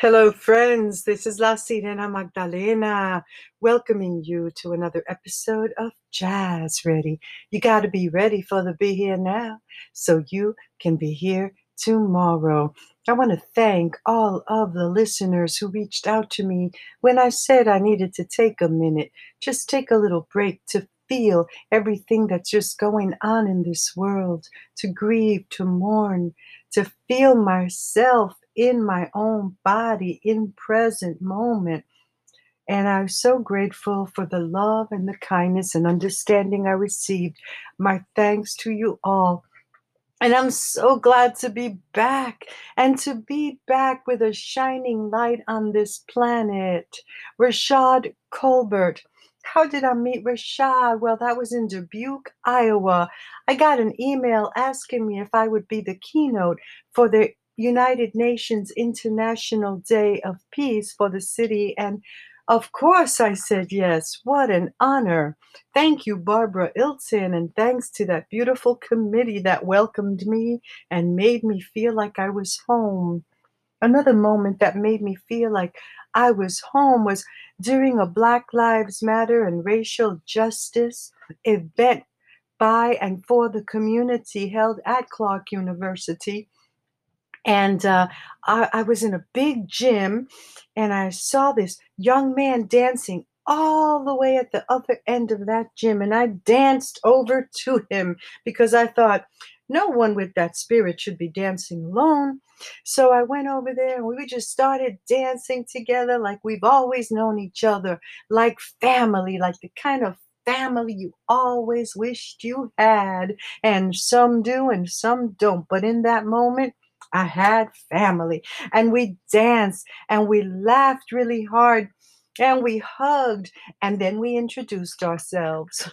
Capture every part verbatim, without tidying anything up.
Hello, friends. This is La Sirena Magdalena, welcoming you to another episode of Jazz Ready. You got to be ready for the Be Here Now so you can be here tomorrow. I want to thank all of the listeners who reached out to me when I said I needed to take a minute, just take a little break to feel everything that's just going on in this world, to grieve, to mourn, to feel myself in my own body in present moment. And I'm so grateful for the love and the kindness and understanding I received. My thanks to you all. And I'm so glad to be back and to be back with a shining light on this planet. Rashad Colbert. How did I meet Rashad? Well, that was in Dubuque, Iowa. I got an email asking me if I would be the keynote for the United Nations International Day of Peace for the city. And of course, I said yes. What an honor. Thank you, Barbara Ilton, and thanks to that beautiful committee that welcomed me and made me feel like I was home. Another moment that made me feel like I was home was during a Black Lives Matter and racial justice event by and for the community held at Clark University. And uh, I, I was in a big gym and I saw this young man dancing all the way at the other end of that gym. And I danced over to him because I thought, no one with that spirit should be dancing alone. So I went over there and we just started dancing together like we've always known each other, like family, like the kind of family you always wished you had. And some do and some don't. But in that moment, I had family, and we danced and we laughed really hard and we hugged and then we introduced ourselves.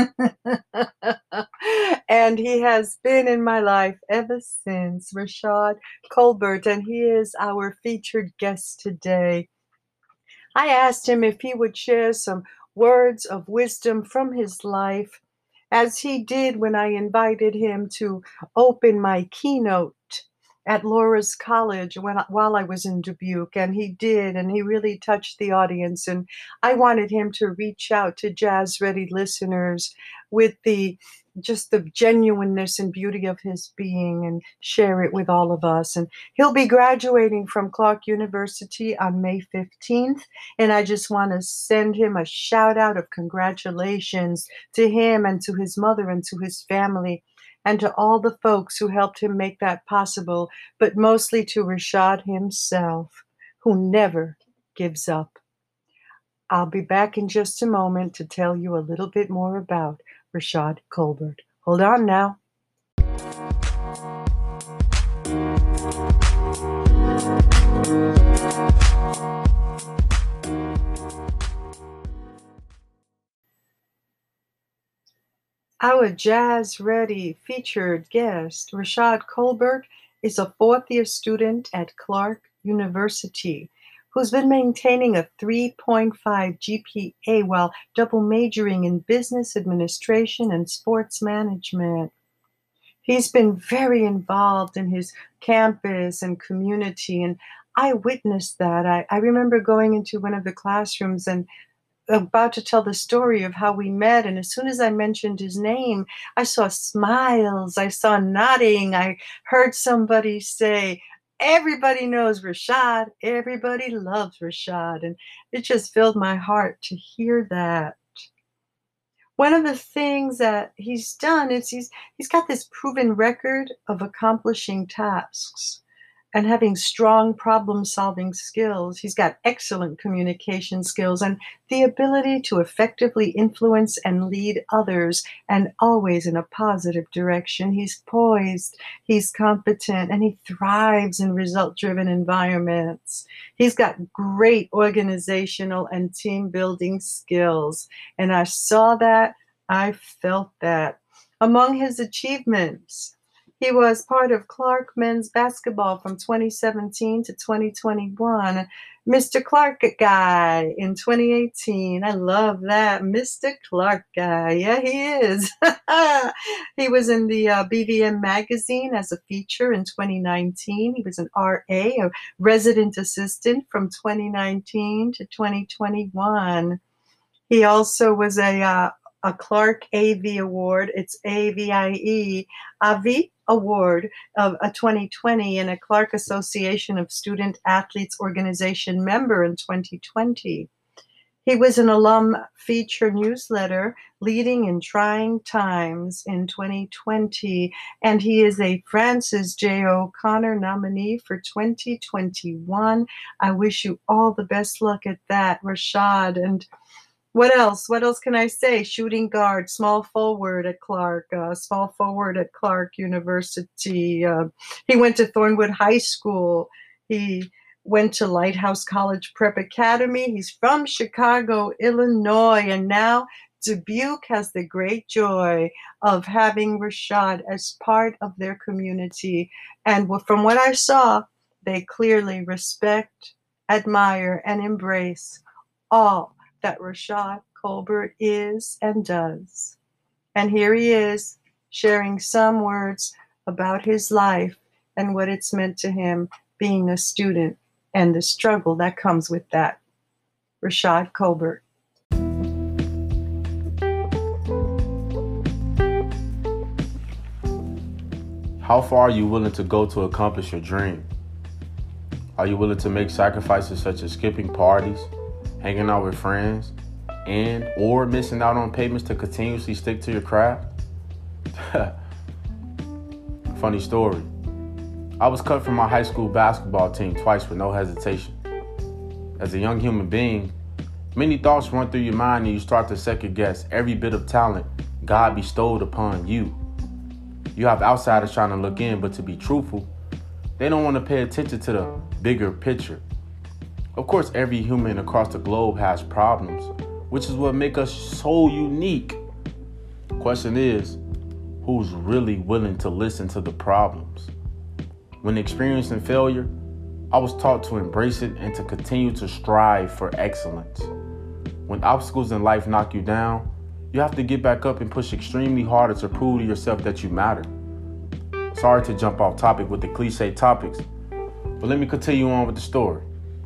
And he has been in my life ever since, Rashad Colbert, and he is our featured guest today. I asked him if he would share some words of wisdom from his life, as he did when I invited him to open my keynote at Laura's College when, while I was in Dubuque, and he did, and he really touched the audience. And I wanted him to reach out to Jazz Ready listeners with the just the genuineness and beauty of his being and share it with all of us. And he'll be graduating from Clark University on May fifteenth. And I just want to send him a shout out of congratulations to him and to his mother and to his family and to all the folks who helped him make that possible, but mostly to Rashad himself, who never gives up. I'll be back in just a moment to tell you a little bit more about Rashad Colbert. Hold on now. Our Jazz Ready featured guest, Rashad Colbert, is a fourth year student at Clark University who's been maintaining a three point five G P A while double majoring in business administration and sports management. He's been very involved in his campus and community, and I witnessed that. I, I remember going into one of the classrooms and about to tell the story of how we met. And as soon as I mentioned his name, I saw smiles, I saw nodding, I heard somebody say, everybody knows Rashad, everybody loves Rashad. And it just filled my heart to hear that. One of the things that he's done is he's he's got this proven record of accomplishing tasks and having strong problem-solving skills. He's got excellent communication skills and the ability to effectively influence and lead others, and always in a positive direction. He's poised, he's competent, and he thrives in result-driven environments. He's got great organizational and team-building skills, and I saw that, I felt that. Among his achievements, he was part of Clark men's basketball from twenty seventeen to twenty twenty-one, Mister Clark guy in twenty eighteen. I love that. Mister Clark guy. Yeah, he is. He was in the uh, B V M magazine as a feature in twenty nineteen. He was an R A, a a resident assistant from twenty nineteen to twenty twenty-one. He also was a uh, a Clark A V Award. It's A V I E, A V Award of a twenty twenty, and a Clark Association of Student Athletes Organization member in twenty twenty. He was an alum feature newsletter, Leading in Trying Times, in twenty twenty, and he is a Francis J. O'Connor nominee for twenty twenty-one. I wish you all the best luck at that, Rashad. And what else? What else can I say? Shooting guard, small forward at Clark, uh, small forward at Clark University. Uh, he went to Thornwood High School. He went to Lighthouse College Prep Academy. He's from Chicago, Illinois, and now Dubuque has the great joy of having Rashad as part of their community. And from what I saw, they clearly respect, admire, and embrace all that Rashad Colbert is and does. And here he is, sharing some words about his life and what it's meant to him being a student and the struggle that comes with that. Rashad Colbert. How far are you willing to go to accomplish your dream? Are you willing to make sacrifices such as skipping parties, hanging out with friends, and or missing out on payments to continuously stick to your craft? Funny story. I was cut from my high school basketball team twice with no hesitation. As a young human being, many thoughts run through your mind and you start to second guess every bit of talent God bestowed upon you. You have outsiders trying to look in, but to be truthful, they don't want to pay attention to the bigger picture. Of course, every human across the globe has problems, which is what makes us so unique. Question is, who's really willing to listen to the problems? When experiencing failure, I was taught to embrace it and to continue to strive for excellence. When obstacles in life knock you down, you have to get back up and push extremely harder to prove to yourself that you matter. Sorry to jump off topic with the cliche topics, but let me continue on with the story.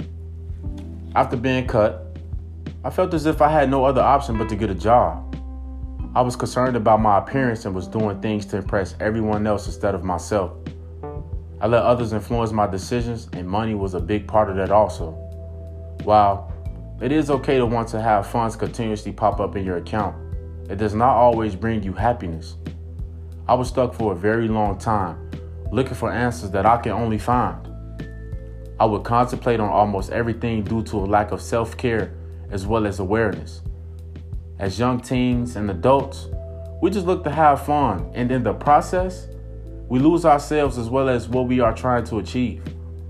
After being cut, I felt as if I had no other option but to get a job. I was concerned about my appearance and was doing things to impress everyone else instead of myself. I let others influence my decisions, and money was a big part of that also. While it is okay to want to have funds continuously pop up in your account, it does not always bring you happiness. I was stuck for a very long time, looking for answers that I can only find. I would contemplate on almost everything due to a lack of self-care as well as awareness. As young teens and adults, we just look to have fun, and in the process, we lose ourselves as well as what we are trying to achieve.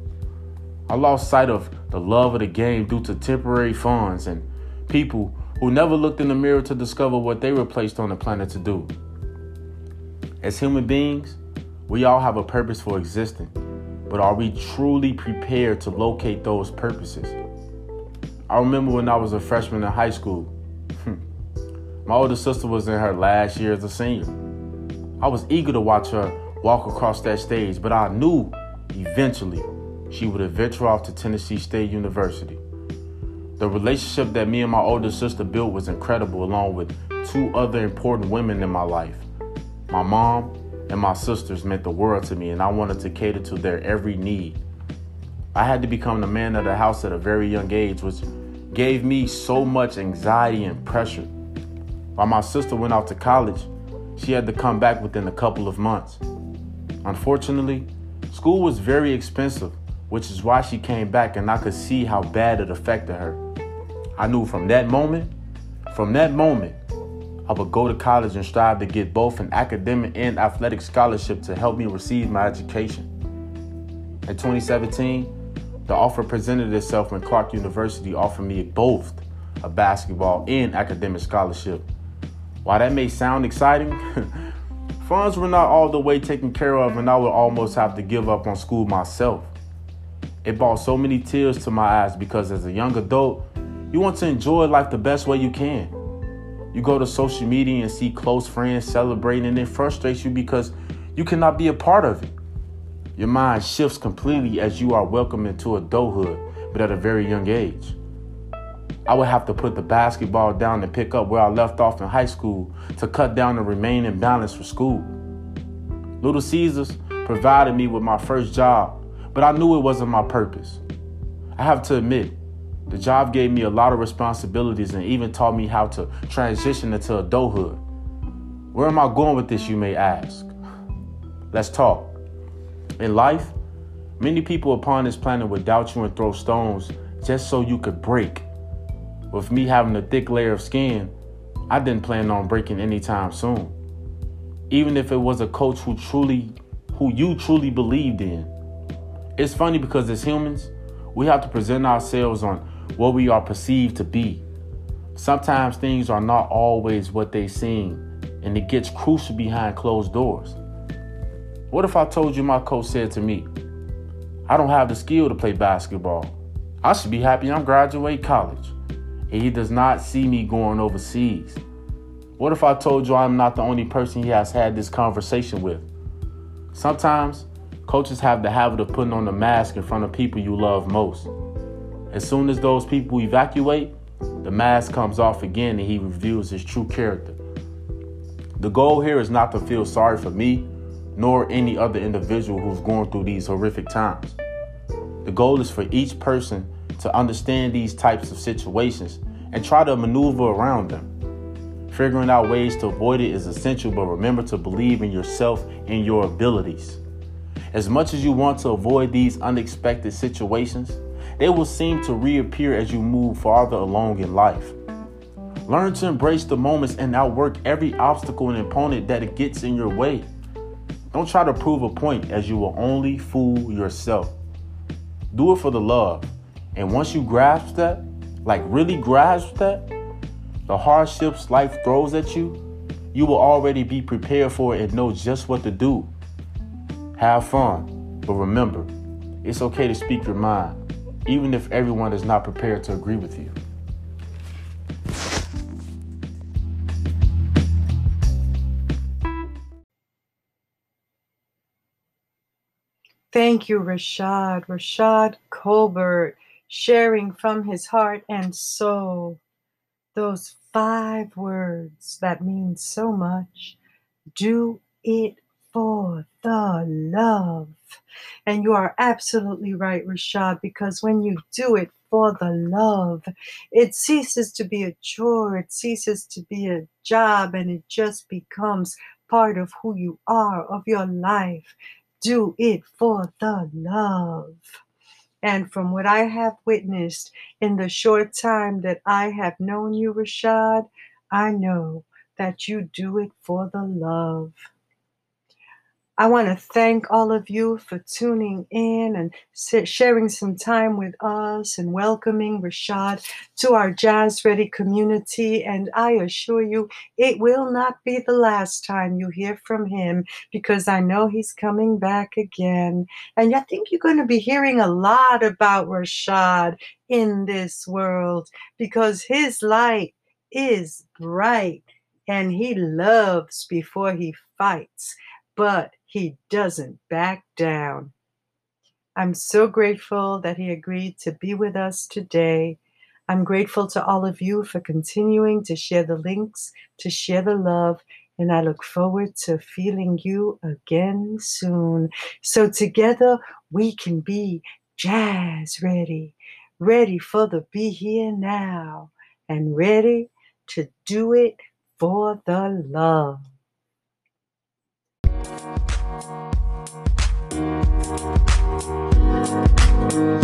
I lost sight of the love of the game due to temporary funds and people who never looked in the mirror to discover what they were placed on the planet to do. As human beings, we all have a purpose for existing, but are we truly prepared to locate those purposes? I remember when I was a freshman in high school. My older sister was in her last year as a senior. I was eager to watch her walk across that stage, but I knew eventually she would venture off to Tennessee State University. The relationship that me and my older sister built was incredible, along with two other important women in my life. My mom and my sisters meant the world to me, and I wanted to cater to their every need. I had to become the man of the house at a very young age, which gave me so much anxiety and pressure. While my sister went off to college, she had to come back within a couple of months. Unfortunately, school was very expensive, which is why she came back, and I could see how bad it affected her. I knew from that moment, from that moment, I would go to college and strive to get both an academic and athletic scholarship to help me receive my education. In twenty seventeen, the offer presented itself when Clark University offered me both a basketball and academic scholarship. While that may sound exciting, funds were not all the way taken care of, and I would almost have to give up on school myself. It brought so many tears to my eyes because as a young adult, you want to enjoy life the best way you can. You go to social media and see close friends celebrating, and it frustrates you because you cannot be a part of it. Your mind shifts completely as you are welcomed into adulthood, but at a very young age. I would have to put the basketball down and pick up where I left off in high school to cut down the remaining balance for school. Little Caesars provided me with my first job, but I knew it wasn't my purpose. I have to admit, the job gave me a lot of responsibilities and even taught me how to transition into adulthood. Where am I going with this, you may ask? Let's talk. In life, many people upon this planet would doubt you and throw stones just so you could break. With me having a thick layer of skin, I didn't plan on breaking anytime soon. Even if it was a coach who truly, who you truly believed in. It's funny because as humans, we have to present ourselves on what we are perceived to be. Sometimes things are not always what they seem, and it gets crucial behind closed doors. What if I told you my coach said to me, I don't have the skill to play basketball. I should be happy I'm graduating college. And he does not see me going overseas. What if I told you I'm not the only person he has had this conversation with? Sometimes coaches have the habit of putting on a mask in front of people you love most. As soon as those people evacuate, the mask comes off again and he reveals his true character. The goal here is not to feel sorry for me, nor any other individual who's going through these horrific times. The goal is for each person to understand these types of situations and try to maneuver around them. Figuring out ways to avoid it is essential, but remember to believe in yourself and your abilities. As much as you want to avoid these unexpected situations, they will seem to reappear as you move farther along in life. Learn to embrace the moments and outwork every obstacle and opponent that it gets in your way. Don't try to prove a point, as you will only fool yourself. Do it for the love. And once you grasp that, like really grasp that, the hardships life throws at you, you will already be prepared for it and know just what to do. Have fun, but remember, it's okay to speak your mind, even if everyone is not prepared to agree with you. Thank you, Rashad. Rashad Colbert, sharing from his heart and soul those five words that mean so much. Do it for the love. And you are absolutely right, Rashad, because when you do it for the love, it ceases to be a chore, it ceases to be a job, and it just becomes part of who you are, of your life. Do it for the love. And from what I have witnessed in the short time that I have known you, Rashad, I know that you do it for the love. I want to thank all of you for tuning in and sharing some time with us and welcoming Rashad to our Jazz Ready community. And I assure you, it will not be the last time you hear from him, because I know he's coming back again. And I think you're going to be hearing a lot about Rashad in this world, because his light is bright and he loves before he fights. But he doesn't back down. I'm so grateful that he agreed to be with us today. I'm grateful to all of you for continuing to share the links, to share the love, and I look forward to feeling you again soon. So together we can be jazz ready, ready for the be here now, and ready to do it for the love. Thank you.